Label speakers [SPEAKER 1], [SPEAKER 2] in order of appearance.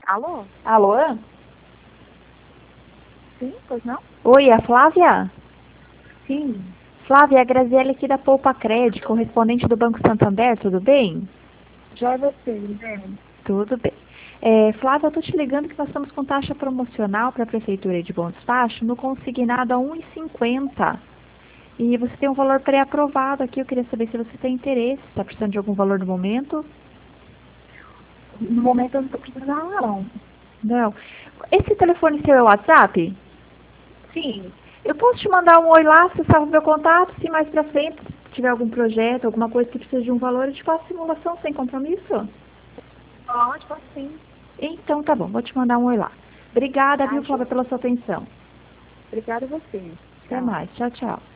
[SPEAKER 1] Alô?
[SPEAKER 2] Alô?
[SPEAKER 1] Sim, pois não?
[SPEAKER 2] Oi, é a Flávia?
[SPEAKER 1] Sim.
[SPEAKER 2] Flávia, é a Graziele aqui da Poupa Cred, correspondente do Banco Santander, tudo bem?
[SPEAKER 1] Já é você, né?
[SPEAKER 2] Tudo bem. Flávia, eu tô te ligando que nós estamos com taxa promocional para a Prefeitura de Bom Despacho no consignado a 1,50. E você tem um valor pré-aprovado aqui, eu queria saber se você tem interesse, está precisando de algum valor no momento?
[SPEAKER 1] No momento eu não tô precisando, não.
[SPEAKER 2] Não. Esse telefone seu é o WhatsApp?
[SPEAKER 1] Sim.
[SPEAKER 2] Eu posso te mandar um oi lá, você salva meu contato, se mais pra frente tiver algum projeto, alguma coisa que precisa de um valor, eu te faço simulação sem compromisso?
[SPEAKER 1] Pode, pode sim.
[SPEAKER 2] Então tá bom, vou te mandar um oi lá. Obrigada,
[SPEAKER 1] Tá,
[SPEAKER 2] viu, Flávia,
[SPEAKER 1] Ju?
[SPEAKER 2] pela sua atenção.
[SPEAKER 1] Obrigada a você.
[SPEAKER 2] Até
[SPEAKER 1] Tchau.
[SPEAKER 2] mais, tchau, tchau.